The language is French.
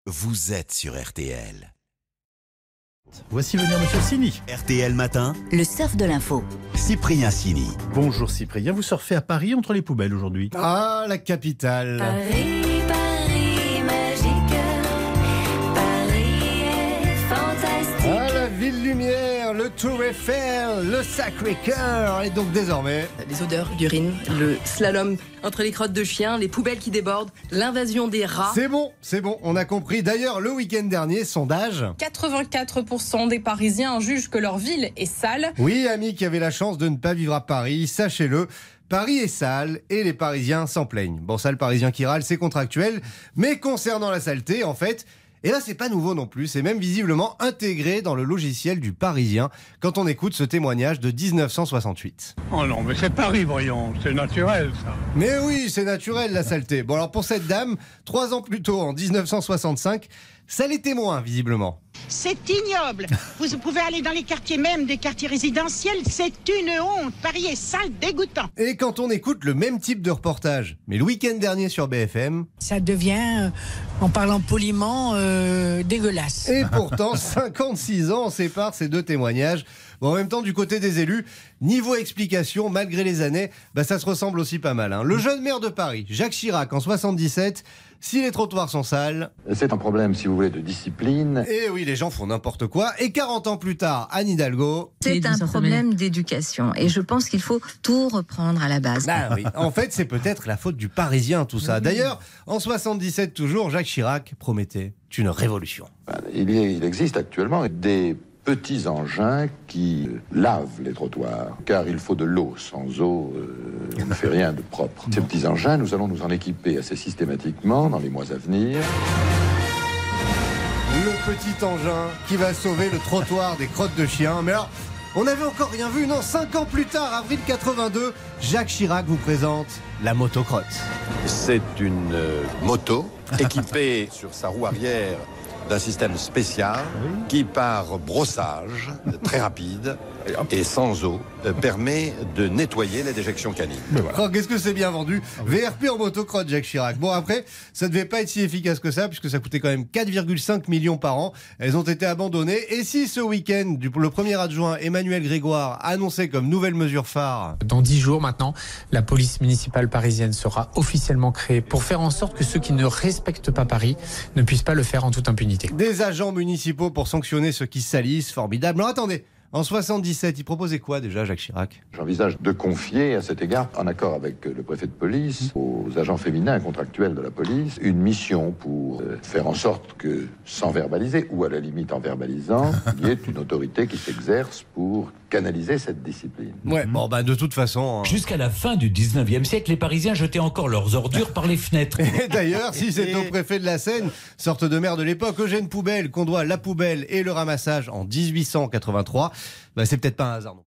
Vous êtes sur RTL. Voici venir Monsieur Sini. RTL Matin, Le surf de l'info. Cyprien Sini. Bonjour Cyprien, vous surfez à Paris entre les poubelles aujourd'hui. Ah, la capitale. Paris, Paris magique, Paris est fantastique. Ah, la ville lumière, le Tour Eiffel, le Sacré-Cœur. Et donc désormais... Les odeurs d'urine, le slalom entre les crottes de chiens, les poubelles qui débordent, l'invasion des rats. C'est bon, on a compris. D'ailleurs, le week-end dernier, sondage... 84% des Parisiens jugent que leur ville est sale. Oui, amis qui avaient la chance de ne pas vivre à Paris, sachez-le, Paris est sale et les Parisiens s'en plaignent. Bon, ça, le Parisien qui râle, c'est contractuel. Mais concernant la saleté, en fait... Et là, c'est pas nouveau non plus, c'est même visiblement intégré dans le logiciel du Parisien quand on écoute ce témoignage de 1968. Oh non, mais c'est Paris, voyons, c'est naturel ça. Mais oui, c'est naturel la saleté. Bon alors pour cette dame, 3 ans plus tôt, en 1965, ça l'était moins visiblement. C'est ignoble. Vous pouvez aller dans les quartiers même des quartiers résidentiels, c'est une honte. Paris est sale, dégoûtant. Et quand on écoute le même type de reportage, mais le week-end dernier sur BFM... Ça devient, en parlant poliment, dégueulasse. Et pourtant, 56 ans séparent ces deux témoignages. Bon, en même temps, du côté des élus, niveau explication, malgré les années, ça se ressemble aussi pas mal. Le jeune maire de Paris, Jacques Chirac, en 77, si les trottoirs sont sales... C'est un problème, si vous voulez, de discipline. Et oui, les gens font n'importe quoi. Et 40 ans plus tard, Anne Hidalgo... C'est un problème d'éducation. Et je pense qu'il faut tout reprendre à la base. Ah oui, en fait, c'est peut-être la faute du Parisien, tout ça. D'ailleurs, en 77 toujours, Jacques Chirac promettait une révolution. Il existe actuellement des petits engins qui lavent les trottoirs, car il faut de l'eau. Sans eau, on ne fait rien de propre. Ces petits engins, nous allons nous en équiper assez systématiquement dans les mois à venir. Le petit engin qui va sauver le trottoir des crottes de chiens. Mais alors, on n'avait encore rien vu, non, 5 ans plus tard, avril 82, Jacques Chirac vous présente la motocrotte. C'est une moto équipée sur sa roue arrière d'un système spécial qui, par brossage très rapide et sans eau, permet de nettoyer les déjections canines. Oh, qu'est-ce que c'est bien vendu. VRP en motocrotte, Jacques Chirac. Bon, après, ça devait pas être si efficace que ça, puisque ça coûtait quand même 4,5 millions par an. Elles ont été abandonnées. Et si ce week-end, le premier adjoint Emmanuel Grégoire annonçait comme nouvelle mesure phare... Dans 10 jours maintenant, la police municipale parisienne sera officiellement créée pour faire en sorte que ceux qui ne respectent pas Paris ne puissent pas le faire en toute impunité. Des agents municipaux pour sanctionner ceux qui salissent, formidable. Alors attendez, en 77, il proposait quoi déjà, Jacques Chirac ? J'envisage de confier à cet égard, en accord avec le préfet de police, aux agents féminins contractuels de la police, une mission pour faire en sorte que, sans verbaliser, ou à la limite en verbalisant, il y ait une autorité qui s'exerce pour canaliser cette discipline. Ouais, bon, de toute façon... Jusqu'à la fin du 19e siècle, les Parisiens jetaient encore leurs ordures par les fenêtres. Et d'ailleurs, si c'est au préfet de la Seine, sorte de maire de l'époque, Eugène Poubelle, qu'on doit la poubelle et le ramassage en 1883, c'est peut-être pas un hasard non.